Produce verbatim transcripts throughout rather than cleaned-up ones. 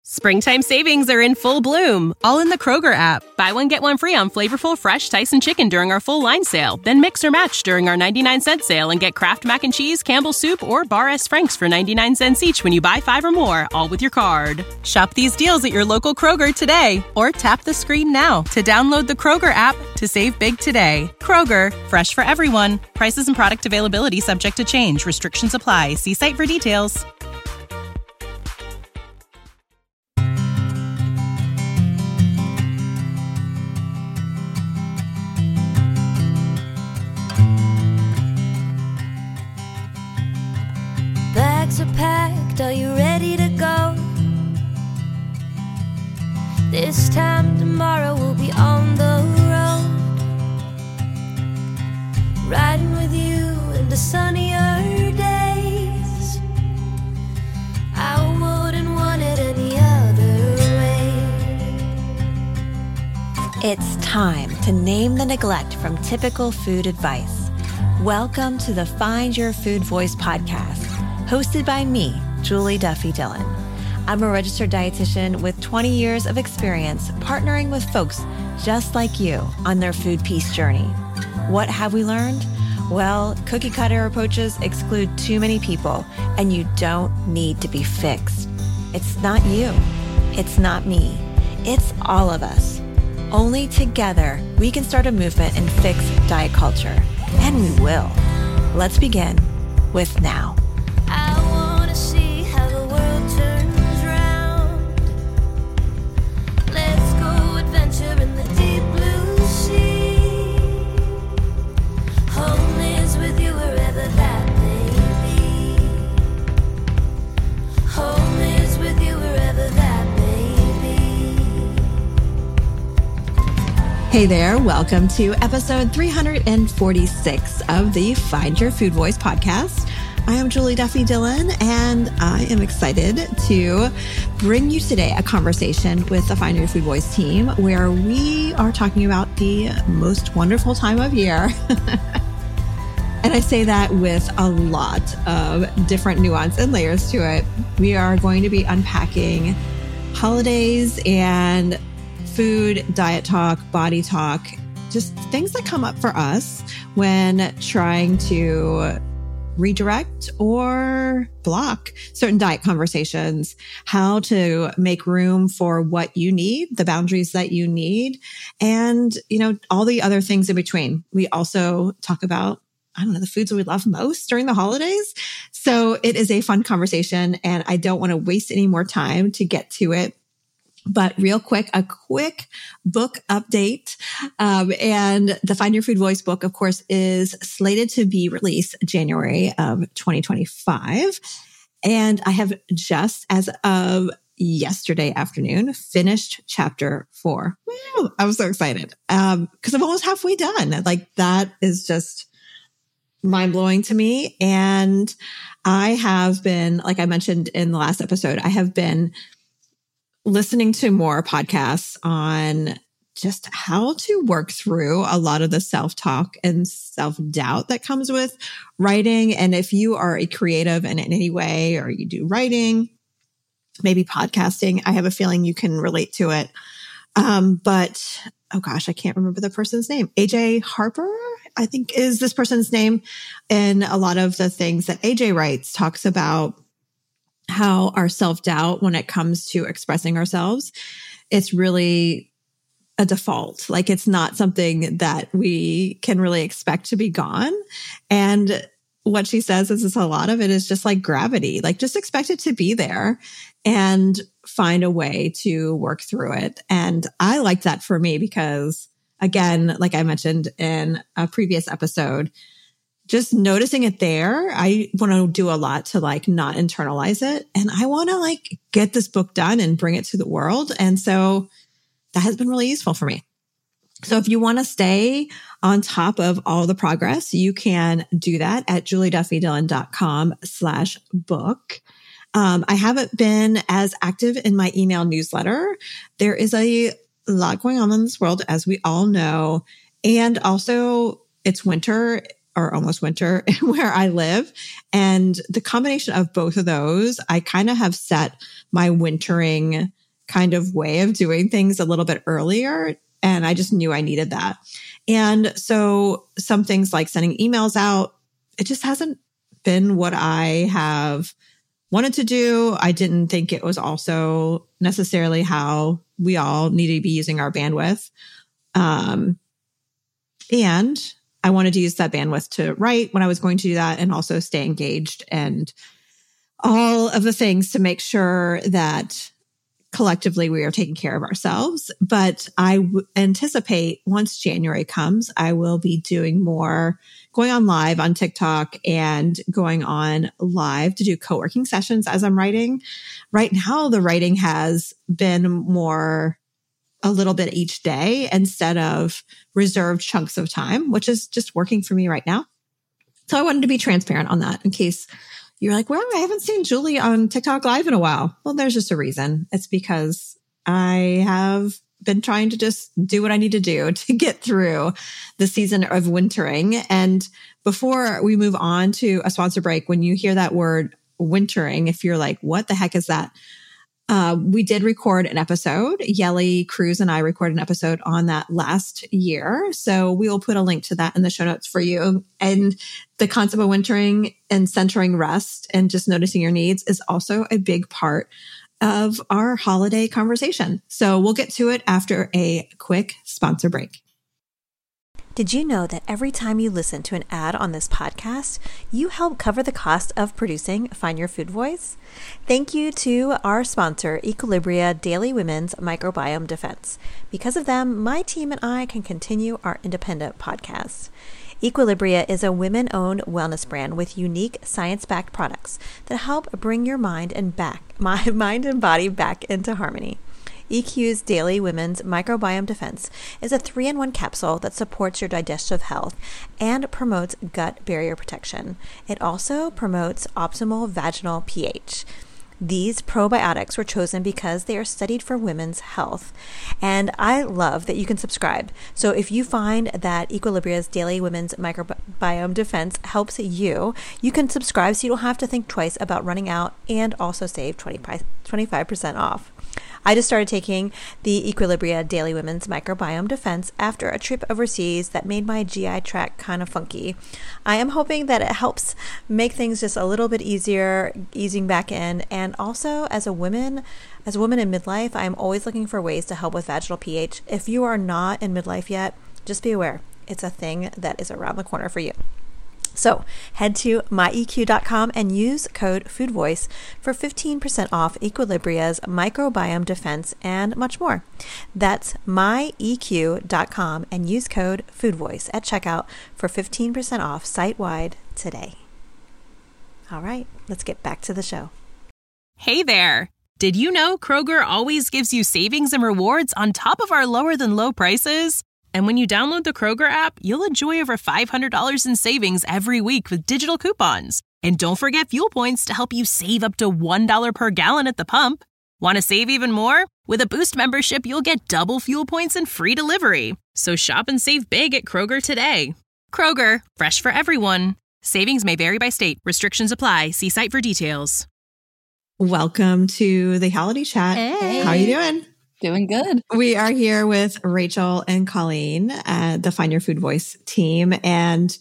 Springtime savings are in full bloom, all in the Kroger app. Buy one, get one free on flavorful, fresh Tyson chicken during our full line sale. Then mix or match during our ninety-nine cent sale and get Kraft Mac and Cheese, Campbell's Soup, or Bar S. Frank's for ninety-nine cents each when you buy five or more, all with your card. Shop these deals at your local Kroger today, or tap the screen now to download the Kroger app to save big today. Kroger, fresh for everyone. Prices and product availability subject to change. Restrictions apply. See site for details. Are packed, are you ready to go? This time tomorrow we'll be on the road, riding with you into sunnier days. I wouldn't want it any other way. It's time to name the neglect from typical food advice. Welcome to the Find Your Food Voice podcast, hosted by me, Julie Duffy Dillon. I'm a registered dietitian with twenty years of experience partnering with folks just like you on their food peace journey. What have we learned? Well, cookie cutter approaches exclude too many people, and you don't need to be fixed. It's not you. It's not me. It's all of us. Only together we can start a movement and fix diet culture. And we will. Let's begin with now. I wanna see how the world turns round. Let's go adventure in the deep blue sea. Home is with you wherever that may be. Home is with you wherever that may be. Hey there, welcome to episode three hundred forty-six of the Find Your Food Voice podcast. I am Julie Duffy Dillon, and I am excited to bring you today a conversation with the Find Your Food Voice team where we are talking about the most wonderful time of year. And I say that with a lot of different nuance and layers to it. We are going to be unpacking holidays and food, diet talk, body talk, just things that come up for us when trying to redirect or block certain diet conversations, how to make room for what you need, the boundaries that you need, and, you know, all the other things in between. We also talk about, I don't know, the foods that we love most during the holidays. So it is a fun conversation, and I don't want to waste any more time to get to it. But real quick, a quick book update. Um, and the Find Your Food Voice book, of course, is slated to be released January of twenty twenty-five. And I have just, as of yesterday afternoon, finished chapter four. Woo, I'm so excited um, because I'm almost halfway done. Like, that is just mind blowing to me. And I have been, like I mentioned in the last episode, I have been listening to more podcasts on just how to work through a lot of the self-talk and self-doubt that comes with writing. And if you are a creative in any way, or you do writing, maybe podcasting, I have a feeling you can relate to it. Um, but, oh gosh, I can't remember the person's name. A J Harper, I think is this person's name. And a lot of the things that A J writes talks about how our self-doubt when it comes to expressing ourselves, it's really a default. Like, it's not something that we can really expect to be gone. And what she says is, is a lot of it is just like gravity, like just expect it to be there and find a way to work through it. And I like that for me because, again, like I mentioned in a previous episode, just noticing it there, I want to do a lot to like not internalize it. And I want to like get this book done and bring it to the world. And so that has been really useful for me. So if you want to stay on top of all the progress, you can do that at julieduffydillon.com slash book. Um, I haven't been as active in my email newsletter. There is a lot going on in this world, as we all know. And also it's winter or almost winter where I live. And the combination of both of those, I kind of have set my wintering kind of way of doing things a little bit earlier. And I just knew I needed that. And so some things like sending emails out, it just hasn't been what I have wanted to do. I didn't think it was also necessarily how we all need to be using our bandwidth. Um, and I wanted to use that bandwidth to write when I was going to do that and also stay engaged and all of the things to make sure that collectively we are taking care of ourselves. But I w- anticipate once January comes, I will be doing more going on live on TikTok and going on live to do co-working sessions as I'm writing. Right now, the writing has been more a little bit each day instead of reserved chunks of time, which is just working for me right now. So I wanted to be transparent on that in case you're like, well, I haven't seen Julie on TikTok live in a while. Well, there's just a reason. It's because I have been trying to just do what I need to do to get through the season of wintering. And before we move on to a sponsor break, when you hear that word wintering, if you're like, what the heck is that? Uh, we did record an episode. Yelly Cruz and I recorded an episode on that last year. So we will put a link to that in the show notes for you. And the concept of wintering and centering rest and just noticing your needs is also a big part of our holiday conversation. So we'll get to it after a quick sponsor break. Did you know that every time you listen to an ad on this podcast, you help cover the cost of producing Find Your Food Voice? Thank you to our sponsor, Equilibria Daily Women's Microbiome Defense. Because of them, my team and I can continue our independent podcast. Equilibria is a women-owned wellness brand with unique science-backed products that help bring your mind and back, my mind and body back into harmony. E Q's Daily Women's Microbiome Defense is a three in one capsule that supports your digestive health and promotes gut barrier protection. It also promotes optimal vaginal pH. These probiotics were chosen because they are studied for women's health. And I love that you can subscribe. So if you find that Equilibria's Daily Women's Microbiome Defense helps you, you can subscribe so you don't have to think twice about running out and also save twenty-five percent off. I just started taking the Equilibria Daily Women's Microbiome Defense after a trip overseas that made my G I tract kind of funky. I am hoping that it helps make things just a little bit easier, easing back in. And also as a woman, as a woman in midlife, I'm always looking for ways to help with vaginal pH. If you are not in midlife yet, just be aware. It's a thing that is around the corner for you. So head to my E Q dot com and use code FoodVoice for fifteen percent off Equilibria's Microbiome Defense and much more. That's my E Q dot com and use code FoodVoice at checkout for fifteen percent off site-wide today. All right, let's get back to the show. Hey there! Did you know Kroger always gives you savings and rewards on top of our lower than low prices? And when you download the Kroger app, you'll enjoy over five hundred dollars in savings every week with digital coupons. And don't forget fuel points to help you save up to one dollar per gallon at the pump. Want to save even more? With a Boost membership, you'll get double fuel points and free delivery. So shop and save big at Kroger today. Kroger, fresh for everyone. Savings may vary by state. Restrictions apply. See site for details. Welcome to the Holiday Chat. Hey. How are you doing? Doing good. We are here with Rachel and Colleen, uh, the Find Your Food Voice team. And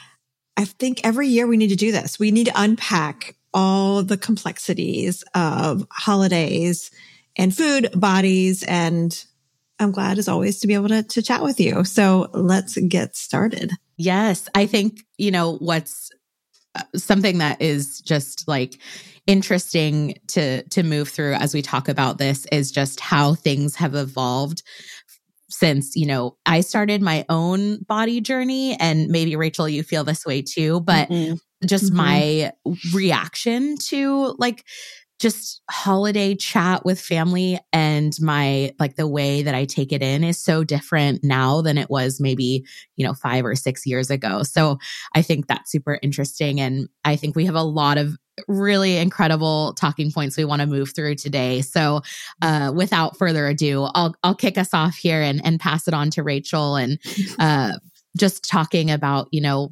I think every year we need to do this. We need to unpack all the complexities of holidays and food, bodies. And I'm glad, as always, to be able to, to chat with you. So let's get started. Yes. I think, you know, what's something that is just like interesting to to move through as we talk about this is just how things have evolved since, you know, I started my own body journey, and maybe Rachel, you feel this way too, but mm-hmm. just mm-hmm. my reaction to like just holiday chat with family and my, like the way that I take it in is so different now than it was maybe, you know, five or six years ago. So I think that's super interesting. And I think we have a lot of really incredible talking points we want to move through today. So uh, without further ado, I'll, I'll kick us off here and, and pass it on to Rachel and uh, just talking about, you know,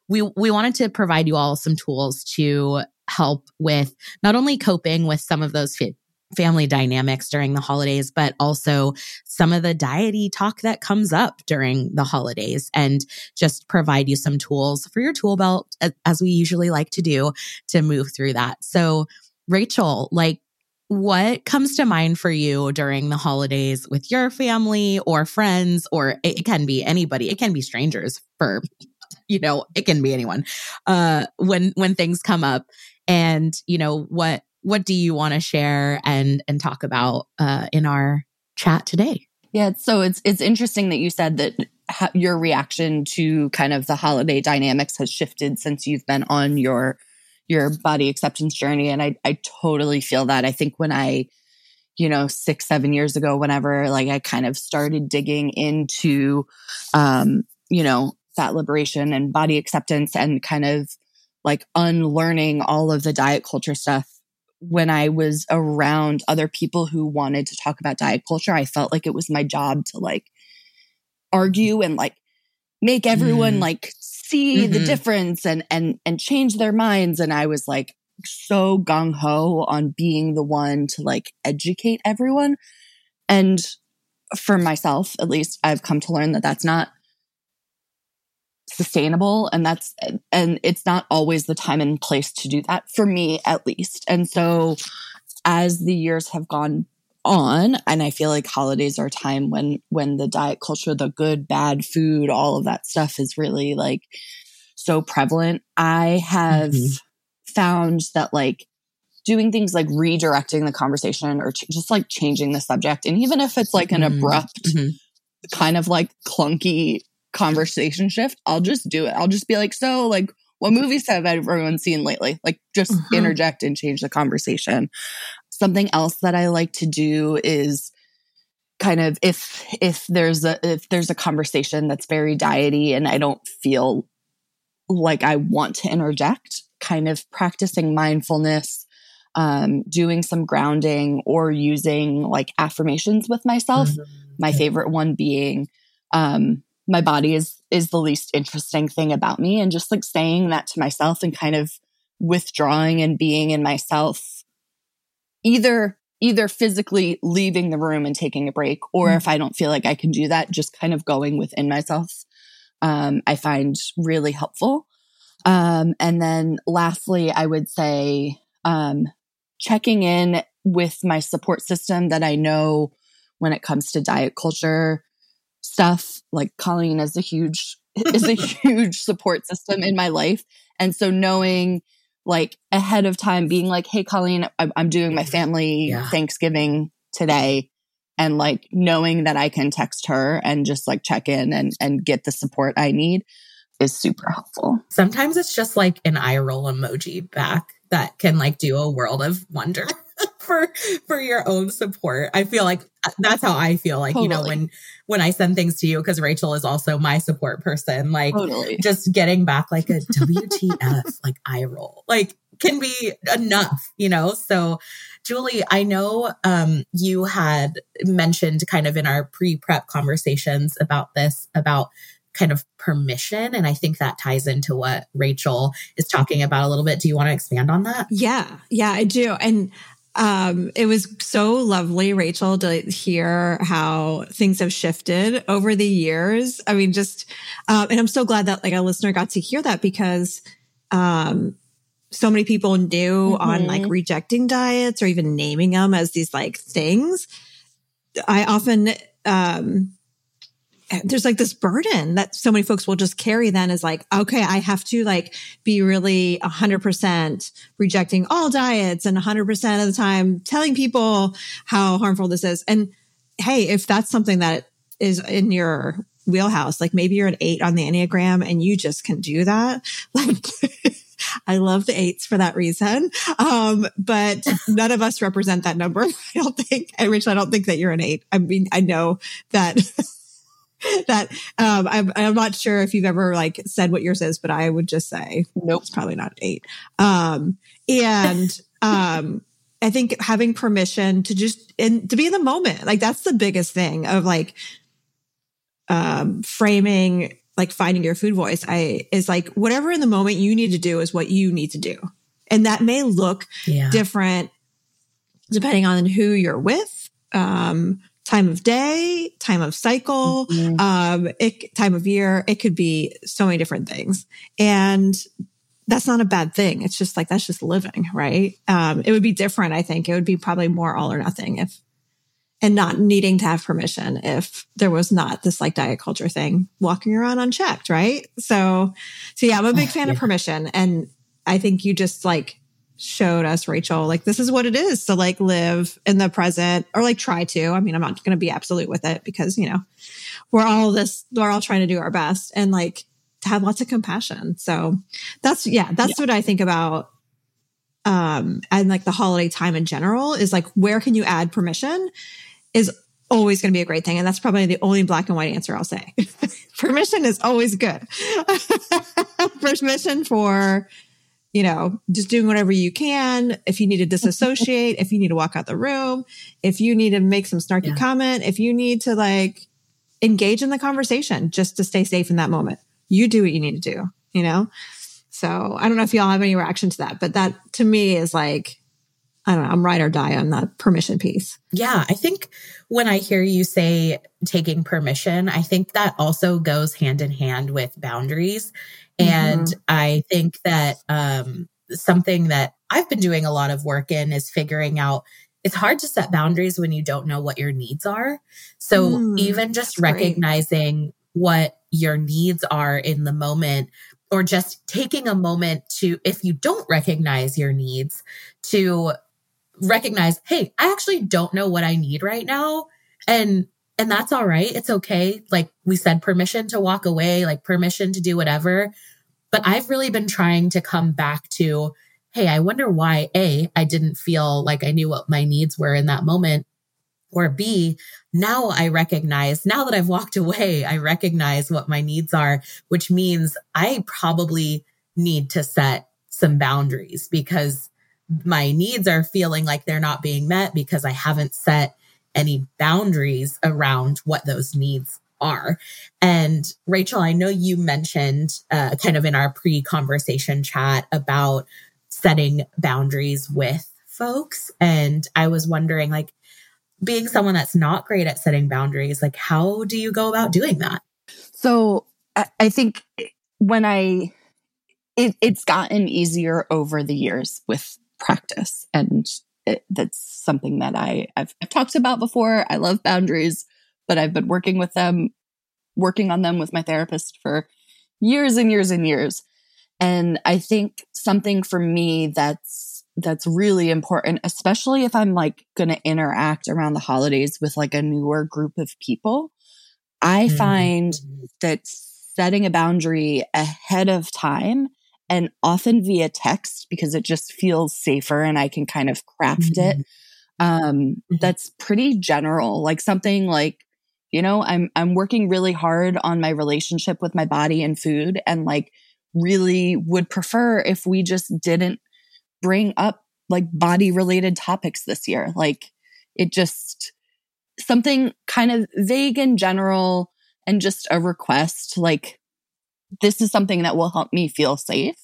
we we wanted to provide you all some tools to help with not only coping with some of those fi- family dynamics during the holidays, but also some of the diety talk that comes up during the holidays, and just provide you some tools for your tool belt, as we usually like to do, to move through that. So, Rachel, like, what comes to mind for you during the holidays with your family or friends, or it can be anybody, it can be strangers for, you know, it can be anyone, uh, when, when things come up, and, you know, what, what do you want to share and, and talk about, uh, in our chat today? Yeah. So it's, it's interesting that you said that ha- your reaction to kind of the holiday dynamics has shifted since you've been on your, your body acceptance journey. And I, I totally feel that. I think when I, you know, six, seven years ago, whenever, like, I kind of started digging into, um, you know, fat liberation and body acceptance, and kind of like unlearning all of the diet culture stuff. When I was around other people who wanted to talk about diet culture, I felt like it was my job to like argue and like make everyone mm. like see mm-hmm. the difference and, and, and change their minds. And I was like so gung ho on being the one to like educate everyone. And for myself, at least, I've come to learn that that's not sustainable. And that's, and it's not always the time and place to do that, for me, at least. And so as the years have gone on, and I feel like holidays are a time when, when the diet culture, the good, bad food, all of that stuff is really like so prevalent. I have mm-hmm. found that like doing things like redirecting the conversation, or ch- just like changing the subject. And even if it's like an mm-hmm. abrupt, mm-hmm. kind of like clunky conversation shift, I'll just do it. I'll just be like, so like, what movies have everyone seen lately? Like, just uh-huh. interject and change the conversation. Something else that I like to do is kind of, if if there's a if there's a conversation that's very diety and I don't feel like I want to interject, kind of practicing mindfulness, um, doing some grounding, or using like affirmations with myself. Mm-hmm. My favorite one being, um, my body is, is the least interesting thing about me. And just like saying that to myself and kind of withdrawing and being in myself, either, either physically leaving the room and taking a break, or mm-hmm. if I don't feel like I can do that, just kind of going within myself, um, I find really helpful. Um, and then lastly, I would say, um, checking in with my support system that I know when it comes to diet culture stuff. Like, Colleen is a huge, is a huge support system in my life. And so knowing like ahead of time, being like, hey, Colleen, I'm, I'm doing my family yeah. Thanksgiving today. And like knowing that I can text her and just like check in and, and get the support I need is super helpful. Sometimes it's just like an eye roll emoji back that can like do a world of wonder for, for your own support. I feel like that's how I feel like, totally. You know, when, when I send things to you, because Rachel is also my support person, like totally. Just getting back like a W T F, like eye roll, like can be enough, you know? So Julie, I know um, you had mentioned kind of in our pre-prep conversations about this, about kind of permission. And I think that ties into what Rachel is talking about a little bit. Do you want to expand on that? Yeah, yeah, I do. And um, it was so lovely, Rachel, to hear how things have shifted over the years. I mean, just, um, and I'm so glad that like a listener got to hear that, because um, so many people knew mm-hmm. on like rejecting diets or even naming them as these like things. I often, um, there's like this burden that so many folks will just carry then is like, okay, I have to like be really a hundred percent rejecting all diets and a hundred percent of the time telling people how harmful this is. And hey, if that's something that is in your wheelhouse, like maybe you're an eight on the Enneagram and you just can do that. Like, I love the eights for that reason. Um, but none of us represent that number. I don't think, and Rachel, I don't think that you're an eight. I mean, I know that that um I'm, I'm not sure if you've ever like said what yours is, but I would just say nope, it's probably not eight. Um and um I think having permission to just and to be in the moment, like that's the biggest thing of like um framing like finding your food voice, I is like whatever in the moment you need to do is what you need to do. And that may look yeah. different depending on who you're with, um, time of day, time of cycle, mm-hmm. um, it, time of year. It could be so many different things. And that's not a bad thing. It's just like, that's just living, right? Um, it would be different. I think it would be probably more all or nothing if, and not needing to have permission if there was not this like diet culture thing walking around unchecked, right? So, so yeah, I'm a big fan yeah. of permission. And I think you just like showed us, Rachel, like this is what it is to like live in the present or like try to. I mean, I'm not going to be absolute with it because, you know, we're all this, we're all trying to do our best and like to have lots of compassion. So that's, yeah, that's yeah. what I think about. Um, and like the holiday time in general is like, where can you add permission is always going to be a great thing. And that's probably the only black and white answer I'll say. Permission is always good. Permission for, you know, just doing whatever you can. If you need to disassociate, if you need to walk out the room, if you need to make some snarky yeah. comment, if you need to like engage in the conversation just to stay safe in that moment, you do what you need to do, you know? So I don't know if y'all have any reaction to that, but that to me is like, I don't know, I'm ride or die on that permission piece. Yeah. I think when I hear you say taking permission, I think that also goes hand in hand with boundaries. And mm-hmm. I think that um, something that I've been doing a lot of work in is figuring out it's hard to set boundaries when you don't know what your needs are. So mm, even just recognizing great. what your needs are in the moment, or just taking a moment to, if you don't recognize your needs, to recognize, hey, I actually don't know what I need right now. And And that's all right. It's okay. Like we said, permission to walk away, like permission to do whatever. But I've really been trying to come back to, hey, I wonder why A, I didn't feel like I knew what my needs were in that moment. Or B, now I recognize, now that I've walked away, I recognize what my needs are, which means I probably need to set some boundaries because my needs are feeling like they're not being met because I haven't set any boundaries around what those needs are. And Rachel, I know you mentioned uh, kind of in our pre-conversation chat about setting boundaries with folks. And I was wondering, like, being someone that's not great at setting boundaries, like, how do you go about doing that? So I, I think when I, it, it's gotten easier over the years with practice. And It, that's something that I, I've, I've talked about before. I love boundaries, but I've been working with them, working on them with my therapist for years and years and years. And I think something for me that's, that's really important, especially if I'm like going to interact around the holidays with like a newer group of people, I mm-hmm. find that setting a boundary ahead of time and often via text, because it just feels safer and I can kind of craft mm-hmm. it. Um, mm-hmm. That's pretty general, like something like, you know, I'm, I'm working really hard on my relationship with my body and food, and like really would prefer if we just didn't bring up like body related topics this year. Like it just something kind of vague and general and just a request, like, this is something that will help me feel safe.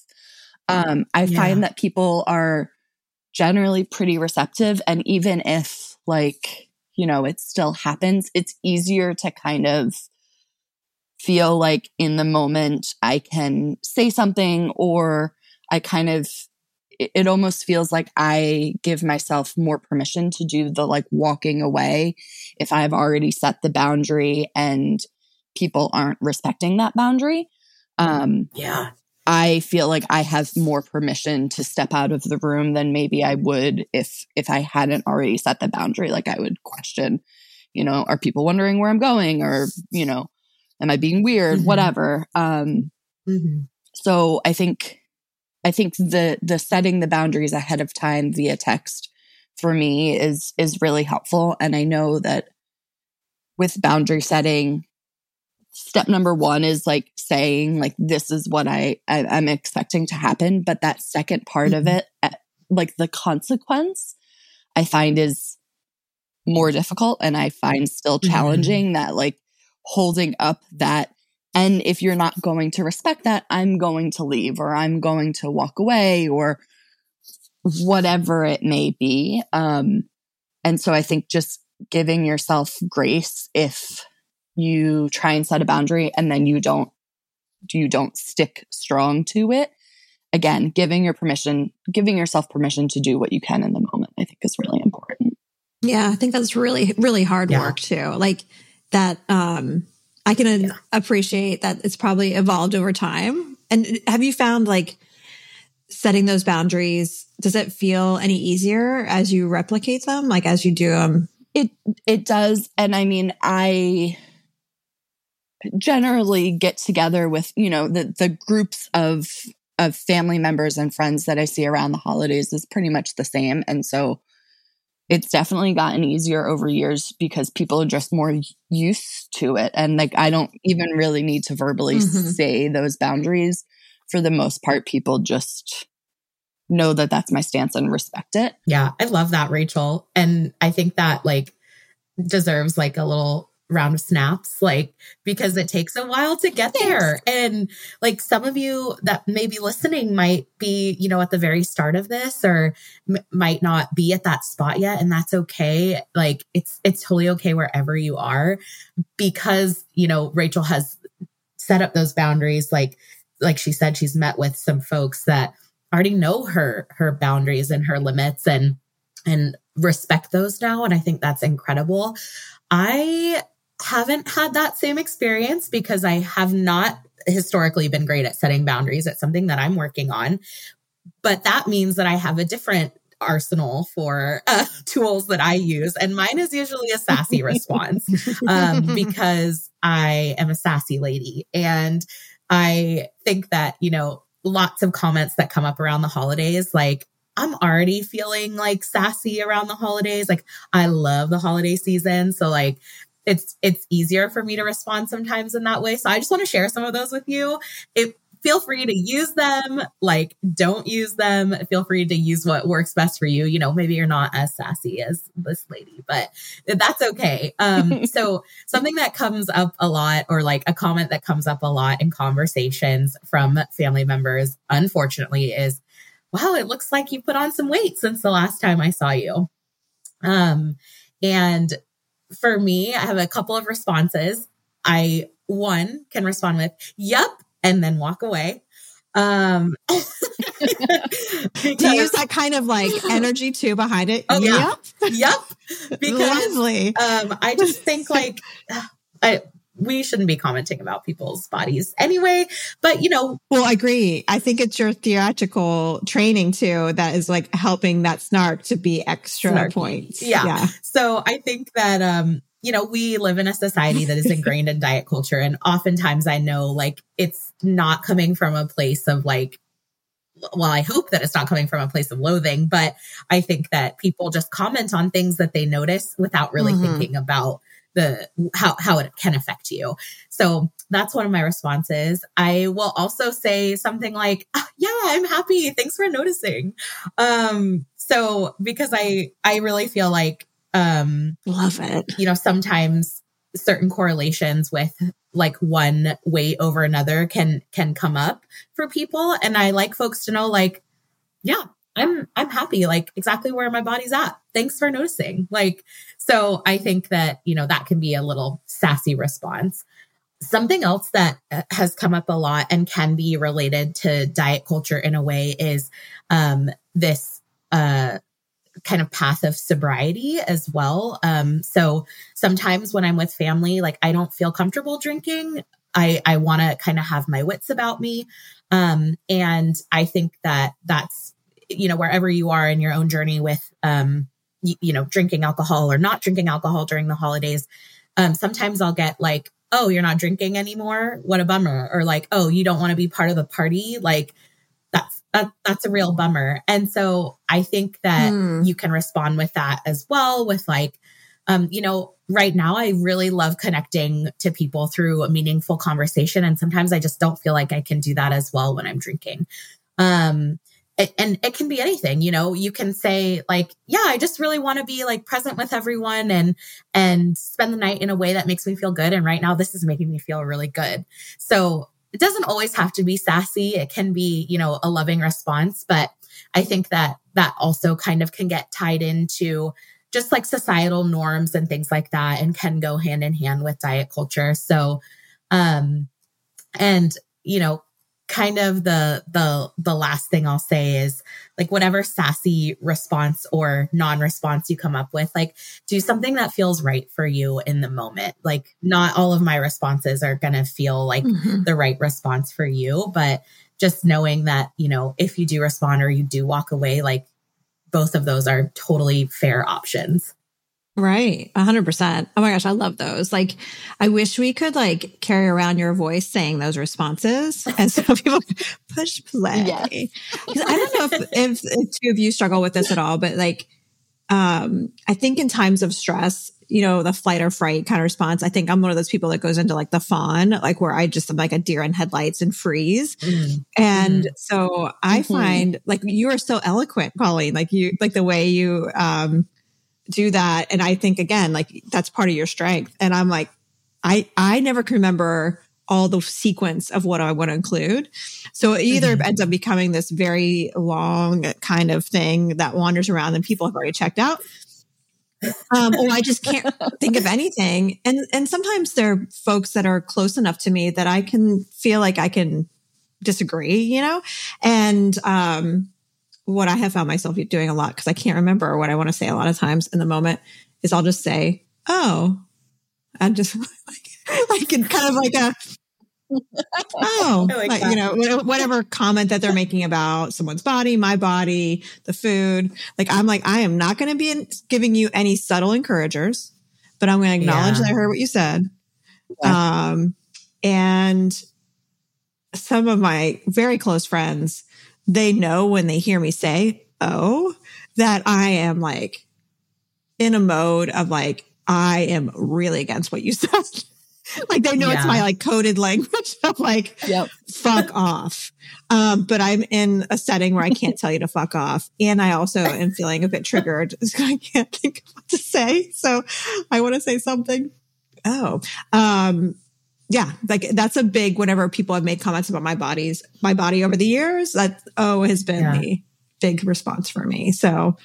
Um, I yeah. find that people are generally pretty receptive. And even if like, you know, it still happens, it's easier to kind of feel like in the moment I can say something, or I kind of, it, it almost feels like I give myself more permission to do the like walking away if I've already set the boundary and people aren't respecting that boundary. Um, yeah. I feel like I have more permission to step out of the room than maybe I would if, if I hadn't already set the boundary. Like I would question, you know, are people wondering where I'm going, or, you know, am I being weird? Mm-hmm. Whatever. Um, mm-hmm. So I think, I think the, the setting the boundaries ahead of time via text for me is, is really helpful. And I know that with boundary setting, step number one is like saying like, this is what I, I I'm expecting to happen. But that second part mm-hmm. of it, like the consequence, I find is more difficult. And I find still challenging mm-hmm. that like holding up that And if you're not going to respect that, I'm going to leave, or I'm going to walk away, or whatever it may be. Um, and so I think just giving yourself grace if you try and set a boundary and then you don't, you don't stick strong to it. Again, giving your permission, giving yourself permission to do what you can in the moment, I think is really important. Yeah, I think that's really, really hard Yeah. work too. Like that, um, I can Yeah. appreciate that it's probably evolved over time. And have you found like setting those boundaries, does it feel any easier as you replicate them? Like as you do them? It, it does. And I mean, I generally get together with, you know, the, the groups of, of family members and friends that I see around the holidays is pretty much the same. And so it's definitely gotten easier over years because people are just more used to it. And like, I don't even really need to verbally Mhm. say those boundaries. For the most part, people just know that that's my stance and respect it. Yeah, I love that, Rachel. And I think that like deserves like a little round of snaps, like, because it takes a while to get there. And like some of you that may be listening might be, you know, at the very start of this, or m- might not be at that spot yet. And that's okay. Like it's, it's totally okay wherever you are, because, you know, Rachel has set up those boundaries. Like, like she said, she's met with some folks that already know her, her boundaries and her limits, and, and respect those now. And I think that's incredible. I haven't had that same experience because I have not historically been great at setting boundaries. It's something that I'm working on, but that means that I have a different arsenal for uh, tools that I use. And mine is usually a sassy response um, because I am a sassy lady. And I think that, you know, lots of comments that come up around the holidays, like, I'm already feeling like sassy around the holidays. Like I love the holiday season. So like it's, it's easier for me to respond sometimes in that way. So I just want to share some of those with you. If feel free to use them, like don't use them. Feel free to use what works best for you. You know, maybe you're not as sassy as this lady, but that's okay. Um, so something that comes up a lot, or like a comment that comes up a lot in conversations from family members, unfortunately, is, wow, it looks like you put on some weight since the last time I saw you. Um, and for me, I have a couple of responses. I, one, can respond with, yep, and then walk away. Um, Do you use that kind of like energy too behind it? Oh, yeah. Yep. Yep. Because Lovely. um, I just think like, I, we shouldn't be commenting about people's bodies anyway, but you know. Well, I agree. I think it's your theatrical training too that is like helping that snark to be extra Snarky. points. Yeah. yeah. So I think that, um, you know, we live in a society that is ingrained in diet culture. And oftentimes I know like it's not coming from a place of like, well, I hope that it's not coming from a place of loathing, but I think that people just comment on things that they notice without really Mhm. thinking about the how how it can affect you. So that's one of my responses. I will also say something like, oh, yeah, I'm happy. Thanks for noticing. Um, so because I I really feel like um Love it. you know, sometimes certain correlations with like one weight over another can can come up for people. And I like folks to know like, yeah, I'm, I'm happy, like exactly where my body's at. Thanks for noticing. Like, so I think that, you know, that can be a little sassy response. Something else that has come up a lot and can be related to diet culture in a way is, um, this, uh, kind of path of sobriety as well. Um, so sometimes when I'm with family, like I don't feel comfortable drinking. I, I want to kind of have my wits about me. Um, and I think that that's, you know, wherever you are in your own journey with, um, you, you know, drinking alcohol or not drinking alcohol during the holidays. Um, sometimes I'll get like, oh, you're not drinking anymore. What a bummer. Or like, oh, you don't want to be part of the party. Like that's, that, that's a real bummer. And so I think that Hmm. you can respond with that as well with like, um, you know, right now I really love connecting to people through a meaningful conversation. And sometimes I just don't feel like I can do that as well when I'm drinking. Um, it, and it can be anything, you know, you can say like, yeah, I just really want to be like present with everyone and, and spend the night in a way that makes me feel good. And right now this is making me feel really good. So it doesn't always have to be sassy. It can be, you know, a loving response, but I think that that also kind of can get tied into just like societal norms and things like that, and can go hand in hand with diet culture. So, um, and, you know, kind of the, the, the last thing I'll say is like, whatever sassy response or non-response you come up with, like do something that feels right for you in the moment. Like not all of my responses are going to feel like mm-hmm. the right response for you, but just knowing that, you know, if you do respond or you do walk away, like both of those are totally fair options. Right. A hundred percent. Oh my gosh. I love those. Like, I wish we could like carry around your voice saying those responses. And so people push play. Yes. Because I don't know if, if, if two of you struggle with this at all, but like, um, I think in times of stress, you know, the flight or fright kind of response, I think I'm one of those people that goes into like the fawn, like where I just am like a deer in headlights and freeze. Mm-hmm. And so I mm-hmm. find like you are so eloquent, Colleen, like you, like the way you, um, do that. And I think again, like that's part of your strength. And I'm like, I, I never can remember all the sequence of what I want to include. So it either mm-hmm. ends up becoming this very long kind of thing that wanders around and people have already checked out. Um, or I just can't think of anything. And, and sometimes there are folks that are close enough to me that I can feel like I can disagree, you know? And, um, what I have found myself doing a lot, because I can't remember what I want to say a lot of times in the moment, is I'll just say, oh, I just like, like in kind of like a, oh, like like, you know, whatever comment that they're making about someone's body, my body, the food. Like, I'm like, I am not going to be in, giving you any subtle encouragers, but I'm going to acknowledge yeah. that I heard what you said. Yeah. Um, and some of my very close friends, they know when they hear me say, oh, that I am like in a mode of like, I am really against what you said. Like they know yeah. it's my like coded language of like, yep. fuck off. Um, but I'm in a setting where I can't tell you to fuck off. And I also am feeling a bit triggered. I can't think of what to say. So I want to say something. Oh, um, yeah, like that's a big, whenever people have made comments about my bodies, my body over the years, that, oh, has been yeah. the big response for me. So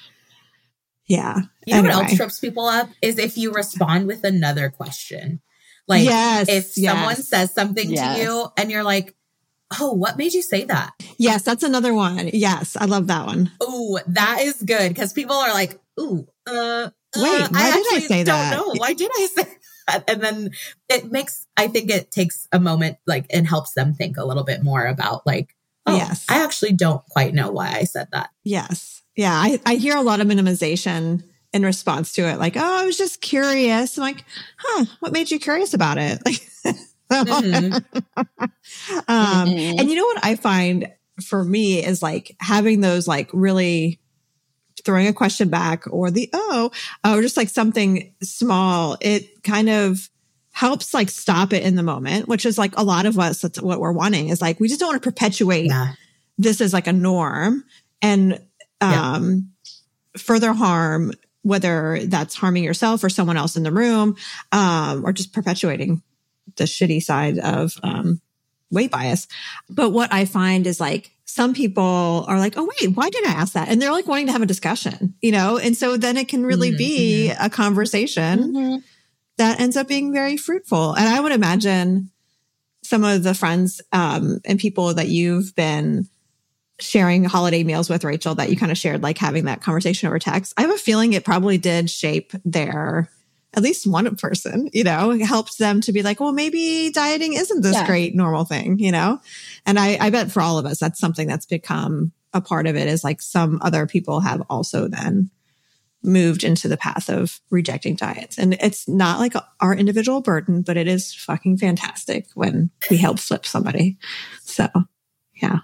yeah. You know anyway. What else trips people up is if you respond with another question. Like yes, if yes. someone says something yes. to you and you're like, oh, what made you say that? Yes, that's another one. Yes, I love that one. Oh, that is good. Because people are like, ooh, uh, wait, why I did I say don't that? know. Why did I say that? And then it makes, I think it takes a moment, like, and helps them think a little bit more about like, oh, yes. I actually don't quite know why I said that. Yes. Yeah. I, I hear a lot of minimization in response to it. Like, oh, I was just curious. I'm like, huh, what made you curious about it? Like, mm-hmm. um, mm-hmm. and you know what I find for me is like having those like really throwing a question back or the, oh, or just like something small. It kind of helps like stop it in the moment, which is like a lot of us, that's what we're wanting is like, we just don't want to perpetuate yeah. this as like a norm and, um, yeah. further harm, whether that's harming yourself or someone else in the room, um, or just perpetuating the shitty side of, um, weight bias. But what I find is like, some people are like, oh, wait, why did I ask that? And they're like wanting to have a discussion, you know? And so then it can really mm-hmm. be a conversation mm-hmm. that ends up being very fruitful. And I would imagine some of the friends, um, and people that you've been sharing holiday meals with, Rachel, that you kind of shared, like having that conversation over text. I have a feeling it probably did shape their, at least one person, you know, it helps them to be like, well, maybe dieting isn't this yeah. great normal thing, you know? And I, I bet for all of us, that's something that's become a part of it is like some other people have also then moved into the path of rejecting diets. And it's not like our individual burden, but it is fucking fantastic when we help flip somebody. So yeah.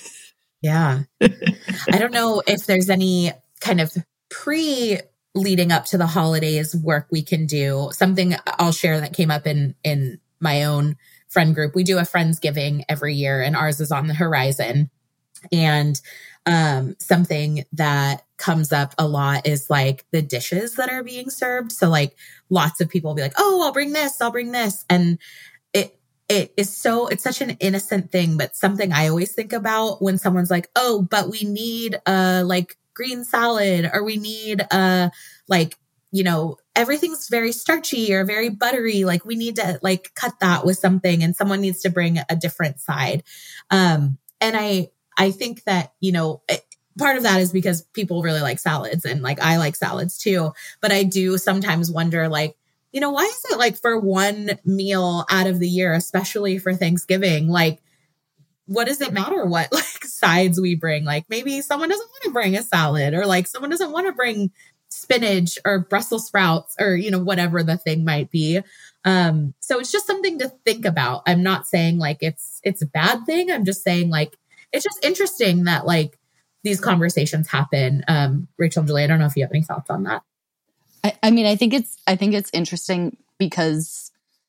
Yeah. I don't know if there's any kind of pre leading up to the holidays work we can do. Something I'll share that came up in, in my own friend group. We do a Friendsgiving every year and ours is on the horizon. And Um, something that comes up a lot is like the dishes that are being served. So like lots of people will be like, oh, I'll bring this, I'll bring this. And it, it is so, it's such an innocent thing, but something I always think about when someone's like, oh, but we need a like green salad, or we need a like, you know, everything's very starchy or very buttery. Like we need to like cut that with something, and someone needs to bring a different side. Um, and I, I think that, you know, it, part of that is because people really like salads, and like I like salads too. But I do sometimes wonder, like, you know, why is it like for one meal out of the year, especially for Thanksgiving, like, what does it matter what like sides we bring? Like maybe someone doesn't want to bring a salad, or like someone doesn't want to bring spinach or Brussels sprouts, or, you know, whatever the thing might be. Um, so it's just something to think about. I'm not saying like it's, it's a bad thing. I'm just saying like, it's just interesting that like these conversations happen. Um, Rachel and Julie, I don't know if you have any thoughts on that. I, I mean, I think it's, I think it's interesting because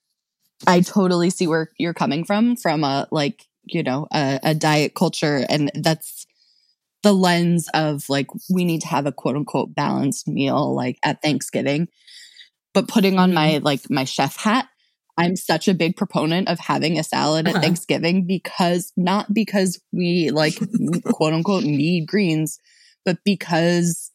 I totally see where you're coming from, from a, like, you know, a, a diet culture. And that's the lens of like, we need to have a quote unquote balanced meal, like at Thanksgiving. But putting on my, like my chef hat, I'm such a big proponent of having a salad at uh-huh. Thanksgiving, because not because we like quote unquote need greens, but because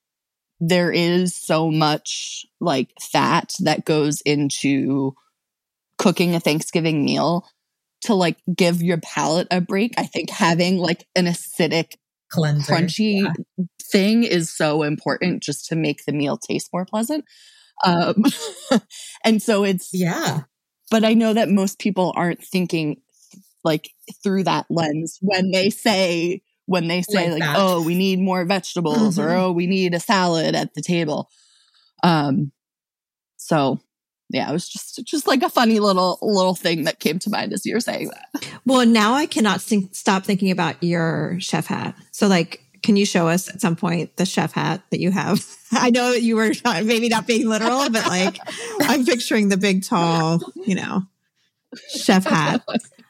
there is so much like fat that goes into cooking a Thanksgiving meal. To like give your palate a break, I think having like an acidic, cleanser, crunchy yeah. thing is so important, just to make the meal taste more pleasant. Um, and so it's, yeah. But I know that most people aren't thinking like through that lens when they say, when they say like, like oh, we need more vegetables mm-hmm. or, oh, we need a salad at the table. Um, so yeah, it was just, just like a funny little, little thing that came to mind as you were saying that. Well, now I cannot think, stop thinking about your chef hat. So like, can you show us at some point the chef hat that you have? I know you were not, maybe not being literal, but like I'm picturing the big, tall, you know, chef hat.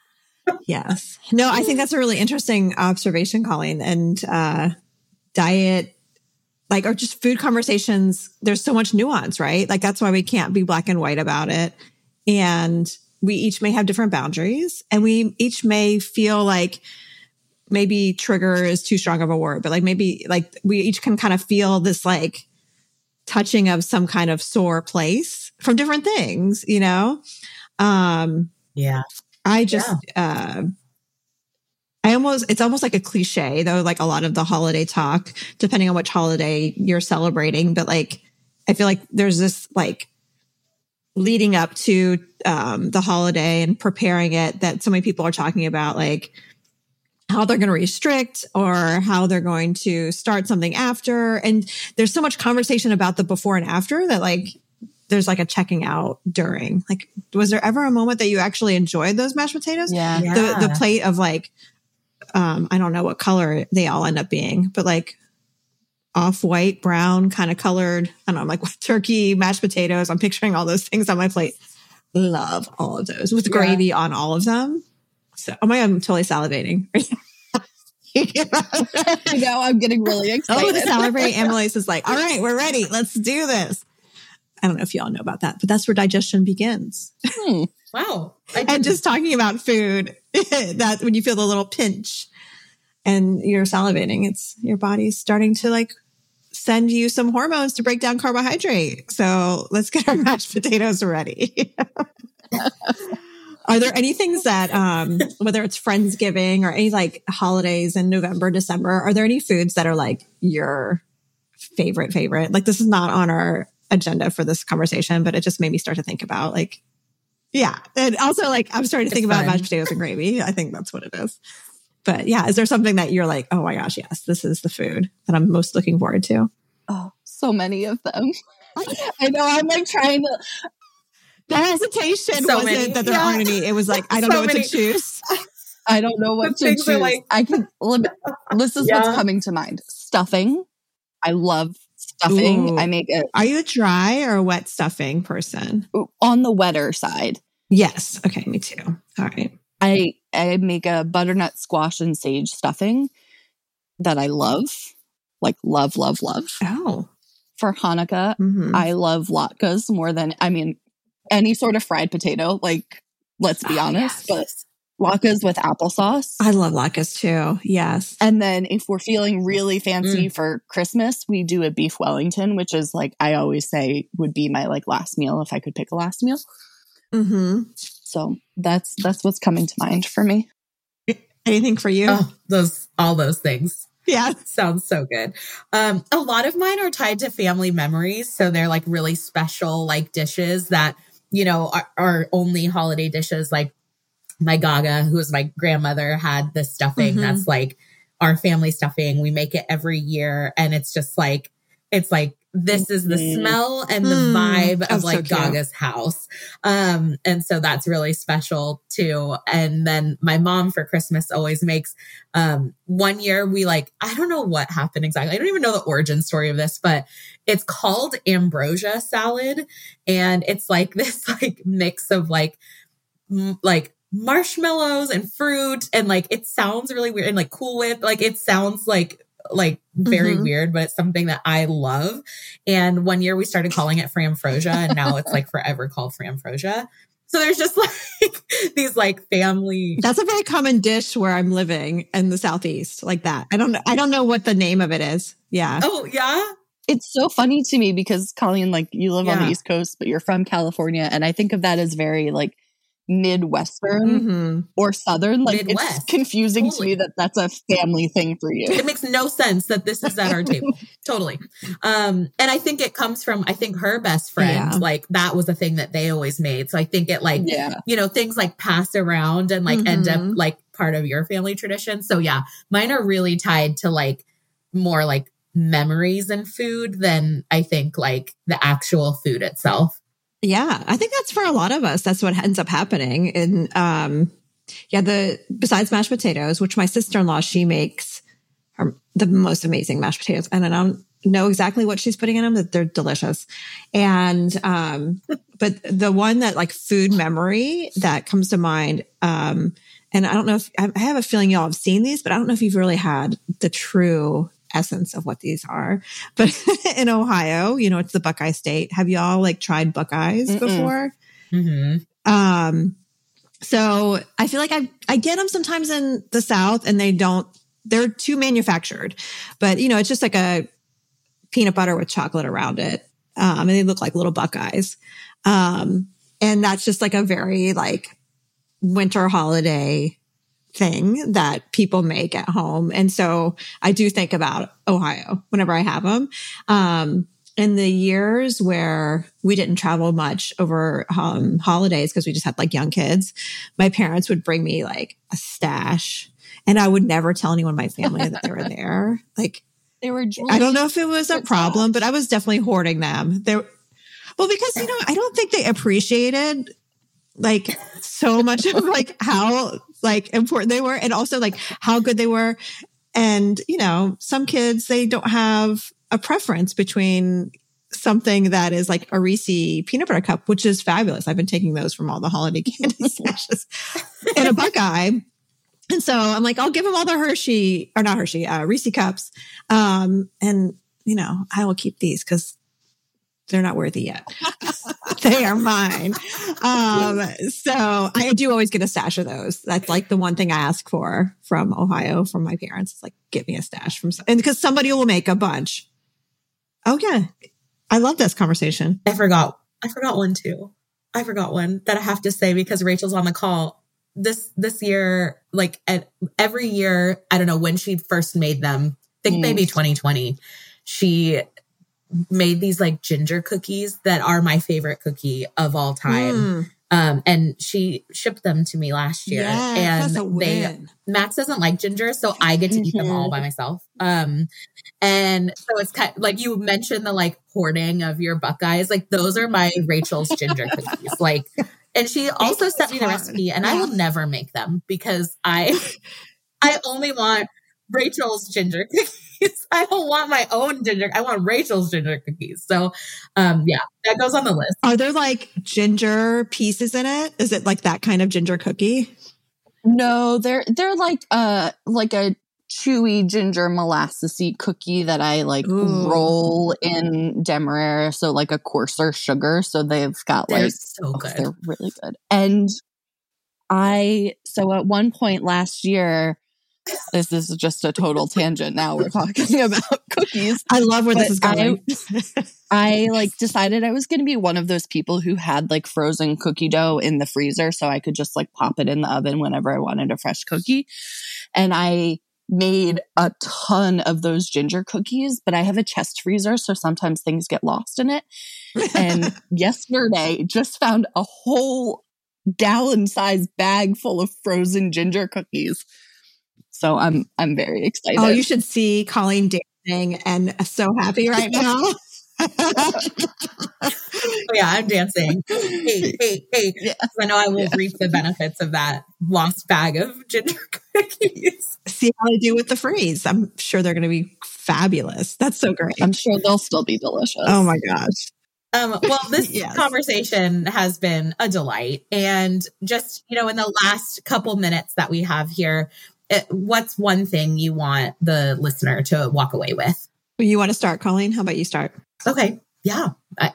Yes. No, I think that's a really interesting observation, Colleen. And uh, diet, like, or just food conversations, there's so much nuance, right? Like that's why we can't be black and white about it. And we each may have different boundaries, and we each may feel like, maybe trigger is too strong of a word, but like maybe like we each can kind of feel this like touching of some kind of sore place from different things, you know? Um, yeah. I just, yeah. uh, I almost, it's almost like a cliche though, like a lot of the holiday talk, depending on which holiday you're celebrating. But like, I feel like there's this like leading up to um, the holiday and preparing it that so many people are talking about, like, how they're going to restrict or how they're going to start something after. And there's so much conversation about the before and after that, like, there's like a checking out during. Like, was there ever a moment that you actually enjoyed those mashed potatoes? Yeah. yeah. The the plate of like, um, I don't know what color they all end up being, but like off-white, brown kind of colored, I don't know, like turkey, mashed potatoes. I'm picturing all those things on my plate. Love all of those with yeah. gravy on all of them. So, oh my God, I'm totally salivating. I know, I'm getting really excited. Oh, the salivary amylase is like, all right, we're ready. Let's do this. I don't know if you all know about that, but that's where digestion begins. Hmm. Wow. And just talking about food, that when you feel the little pinch and you're salivating, it's your body's starting to like send you some hormones to break down carbohydrate. So let's get our mashed potatoes ready. Are there any things that, um, whether it's Friendsgiving or any like holidays in November, December, are there any foods that are like your favorite, favorite? Like, this is not on our agenda for this conversation, but it just made me start to think about like, yeah. And also like, I'm starting to think it's about fun. mashed potatoes and gravy. I think that's what it is. But yeah, is there something that you're like, oh my gosh, yes, this is the food that I'm most looking forward to? Oh, so many of them. I know, I'm like trying to... The hesitation so wasn't many. that there yeah. aren't any. It was like, I don't so know what many. to choose. I don't know what The to choose. like- I can limit. This is Yeah. what's coming to mind. Stuffing. I love stuffing. Ooh. I make it Are you a dry or a wet stuffing person? on the wetter side. Yes. Okay. Me too. All right. I I make a butternut squash and sage stuffing that I love, like love, love, love. Oh. For Hanukkah, Mhm. I love latkes more than, I mean, any sort of fried potato. Like, let's be Oh, honest, yes. but latkes with applesauce. I love latkes too. Yes. And then if we're feeling really fancy Mm. for Christmas, we do a beef Wellington, which is like, I always say would be my like last meal if I could pick a last meal. Mm-hmm. So that's, that's what's coming to mind for me. Anything for you? Oh, those, all those things. Yeah. Sounds so good. Um, a lot of mine are tied to family memories. So they're like really special, like dishes that, you know, are, are only holiday dishes. Like my Gaga, who is my grandmother, had this stuffing Mhm. that's like our family stuffing. We make it every year. And it's just like, it's like, this is the Mhm. smell and the Mm. vibe Oh, of so like cute. Gaga's house. Um, and so that's really special too. And then my mom for Christmas always makes, um, one year we like, I don't know what happened exactly. I don't even know the origin story of this, but it's called ambrosia salad. And it's like this like mix of like, m- like marshmallows and fruit. And like, it sounds really weird and like Cool Whip. Like it sounds like, like very Mhm. weird, but it's something that I love. And one year we started calling it Framfrosia, and now it's like forever called Framfrosia. So there's just like these like family. That's a very common dish where I'm living in the Southeast, like that. I don't know. I don't know what the name of it is. Yeah. Oh yeah. It's so funny to me because Colleen, like you live on Yeah. the East Coast, but you're from California. And I think of that as very like Midwestern Mm-hmm. or Southern. Like Midwest. it's confusing Totally. to me that that's a family thing for you. It makes no sense that this is at our table. Totally. Um, and I think it comes from, I think her best friend, Yeah. like that was a thing that they always made. So I think it like, Yeah. you know, things like pass around and like end up Mhm. like part of your family tradition. So yeah, mine are really tied to like more like memories and food than I think like the actual food itself. Yeah, I think that's for a lot of us. That's what ends up happening. And um, yeah, the besides mashed potatoes, which my sister-in-law, she makes are the most amazing mashed potatoes, and I don't know exactly what she's putting in them, but they're delicious. And um, but the one that like food memory that comes to mind, um, and I don't know if I have a feeling y'all have seen these, but I don't know if you've really had the true essence of what these are. But in Ohio, you know, it's the Buckeye State. Have y'all like tried Buckeyes Mm-mm. before? Mm-hmm. Um, so I feel like I I get them sometimes in the South, and they don't. They're too manufactured, but you know, it's just like a peanut butter with chocolate around it, um, and they look like little Buckeyes. Um, and that's just like a very like winter holiday thing that people make at home. And so I do think about Ohio whenever I have them. Um, in the years where we didn't travel much over um, holidays because we just had like young kids, my parents would bring me like a stash, and I would never tell anyone in my family that they were there. Like, They were I don't know if it was a It's problem, but I was definitely hoarding them. They, well, because you know, I don't think they appreciated like so much of like how like important they were, and also like how good they were. And you know, some kids, they don't have a preference between something that is like a Reese peanut butter cup, which is fabulous. I've been taking those from all the holiday candy stashes, and a Buckeye. And so I'm like, I'll give them all the Hershey or not Hershey, uh, Reese cups. Um, and you know, I will keep these because they're not worthy yet. They are mine. Um, so I do always get a stash of those. That's like the one thing I ask for from Ohio, from my parents. It's like, get me a stash from, and because somebody will make a bunch. Oh yeah. I love this conversation. I forgot. I forgot one too. I forgot one that I have to say because Rachel's on the call. This this year, like at, every year, I don't know when she first made them. I think Mm. maybe twenty twenty. She made these like ginger cookies that are my favorite cookie of all time. Mm. Um, and she shipped them to me last year. Yes, and that's a they win. Max doesn't like ginger, so I get to eat them all by myself. Um, and so it's kind of, like you mentioned the like hoarding of your Buckeyes. Like those are my Rachel's ginger cookies. Like, and she also It's sent me the hard. recipe, and I Yeah. will never make them because I, I only want Rachel's ginger cookies. I don't want my own ginger. I want Rachel's ginger cookies. So, um, yeah, that goes on the list. Are there like ginger pieces in it? Is it like that kind of ginger cookie? No, they're they're like uh like a chewy ginger molassesy cookie that I like Ooh. roll in demerara, so like a coarser sugar. So they've got They're like so oh, good. they're really good. And I so at one point last year, this is just a total tangent. Now we're talking about cookies. I love where But this is going. I like decided I was going to be one of those people who had like frozen cookie dough in the freezer so I could just like pop it in the oven whenever I wanted a fresh cookie. And I made a ton of those ginger cookies, but I have a chest freezer, so sometimes things get lost in it. And yesterday just found a whole gallon sized bag full of frozen ginger cookies. So I'm I'm very excited. Oh, you should see Colleen dancing and so happy right now. Oh, yeah, I'm dancing. Hey, hey, hey. Yeah. I know I will Yeah. reap the benefits of that lost bag of ginger cookies. See how they do with the freeze. I'm sure they're going to be fabulous. That's so great. I'm sure they'll still be delicious. Oh my gosh. Um, well, this Yes. conversation has been a delight. And just, you know, in the last couple minutes that we have here, it, what's one thing you want the listener to walk away with? You want to start, Colleen? How about you start? Okay. Yeah. I,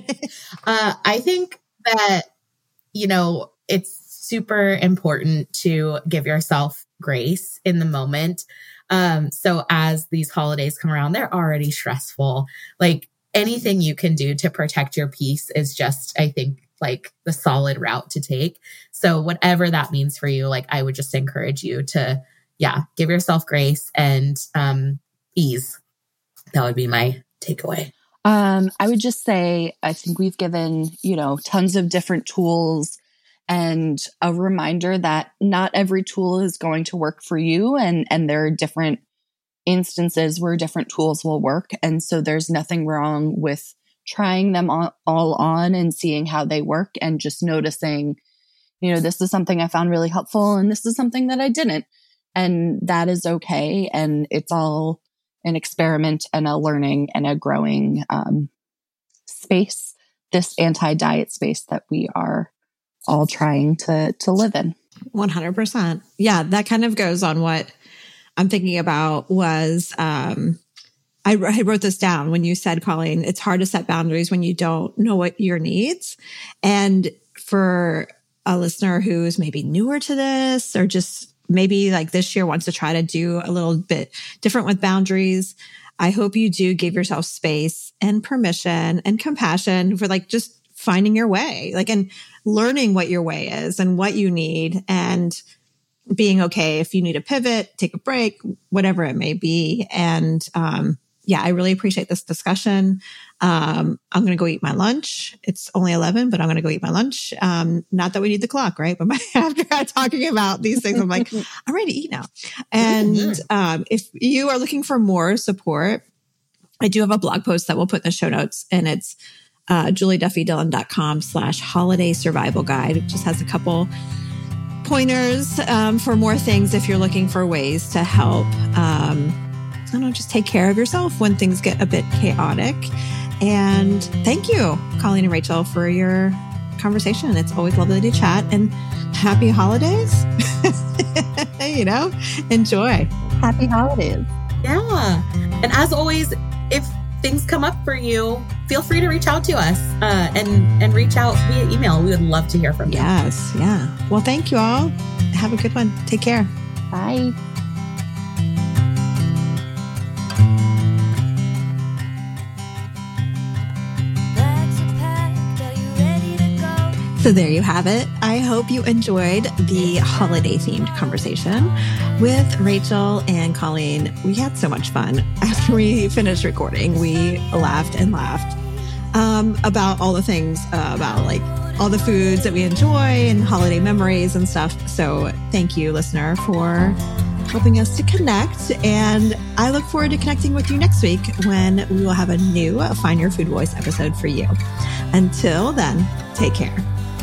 uh, I think that, you know, it's super important to give yourself grace in the moment. Um, so as these holidays come around, they're already stressful. Like anything you can do to protect your peace is just, I think, like the solid route to take. So whatever that means for you, like I would just encourage you to, yeah, give yourself grace and um, ease. That would be my takeaway. Um, I would just say, I think we've given, you know, tons of different tools and a reminder that not every tool is going to work for you. And, and there are different instances where different tools will work. And so there's nothing wrong with trying them all, all on and seeing how they work and just noticing, you know, this is something I found really helpful and this is something that I didn't. And that is okay. And it's all an experiment and a learning and a growing um, space, this anti-diet space that we are all trying to to live in. one hundred percent. Yeah, that kind of goes on what I'm thinking about was, um, I, I wrote this down when you said, Colleen, it's hard to set boundaries when you don't know what your needs. And for a listener who's maybe newer to this or just maybe like this year wants to try to do a little bit different with boundaries, I hope you do give yourself space and permission and compassion for like just finding your way, like, and learning what your way is and what you need and being okay if you need a pivot, take a break, whatever it may be. And, um, yeah, I really appreciate this discussion. Um, I'm going to go eat my lunch. It's only eleven, but I'm going to go eat my lunch. Um, not that we need the clock, right? But my, after talking about these things, I'm like, I'm ready to eat now. And um, if you are looking for more support, I do have a blog post that we'll put in the show notes, and it's uh, julieduffydillon.com slash holiday survival guide. It just has a couple pointers um, for more things if you're looking for ways to help um, I don't know, just take care of yourself when things get a bit chaotic. And thank you, Colleen and Rachel, for your conversation. It's always lovely to chat, and happy holidays. You know, enjoy. Happy holidays. Yeah. And as always, if things come up for you, feel free to reach out to us uh, and, and reach out via email. We would love to hear from you. Yes. Yeah. Well, thank you all. Have a good one. Take care. Bye. Bags are packed, are you ready to go? So there you have it. I hope you enjoyed the holiday themed conversation with Rachel and Colleen. We had so much fun. After we finished recording, we laughed and laughed um, about all the things, uh, about like all the foods that we enjoy and holiday memories and stuff. So thank you, listener, for helping us to connect. And I look forward to connecting with you next week when we will have a new Find Your Food Voice episode for you. Until then, take care.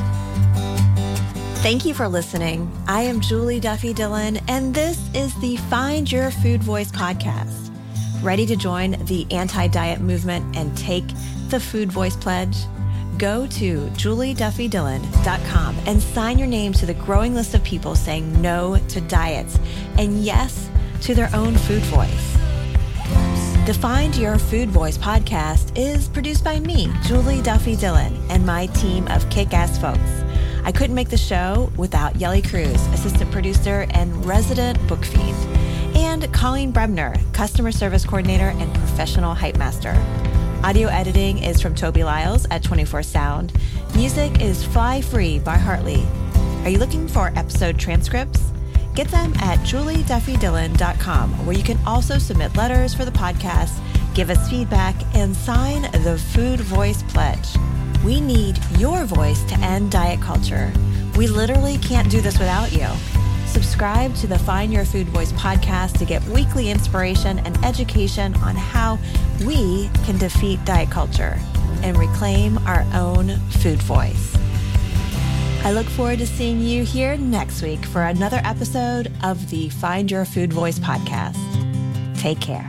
Thank you for listening. I am Julie Duffy Dillon, and this is the Find Your Food Voice podcast. Ready to join the anti-diet movement and take the Food Voice Pledge? Go to julie duffy dillon dot com and sign your name to the growing list of people saying no to diets and yes to their own food voice. The Find Your Food Voice podcast is produced by me, Julie Duffy Dillon, and my team of kick-ass folks. I couldn't make the show without Yelly Cruz, assistant producer and resident book fiend, and Colleen Brebner, customer service coordinator and professional hype master. Audio editing is from Toby Lyles at twenty-four Sound. Music is Fly Free by Hartley. Are you looking for episode transcripts? Get them at julie duffy dillon dot com, where you can also submit letters for the podcast, give us feedback, and sign the Food Voice Pledge. We need your voice to end diet culture. We literally can't do this without you. Subscribe to the Find Your Food Voice podcast to get weekly inspiration and education on how we can defeat diet culture and reclaim our own food voice. I look forward to seeing you here next week for another episode of the Find Your Food Voice podcast. Take care.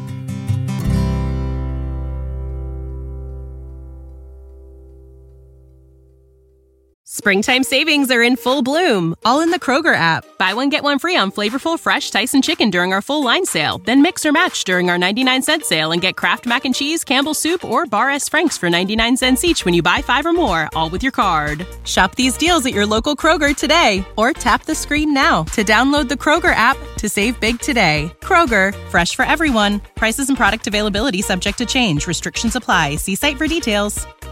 Springtime savings are in full bloom, all in the Kroger app. Buy one, get one free on flavorful, fresh Tyson chicken during our full line sale. Then mix or match during our ninety-nine cent sale and get Kraft Mac and Cheese, Campbell's Soup, or Bar S. Frank's for ninety-nine cents each when you buy five or more, all with your card. Shop these deals at your local Kroger today, or tap the screen now to download the Kroger app to save big today. Kroger, fresh for everyone. Prices and product availability subject to change. Restrictions apply. See site for details.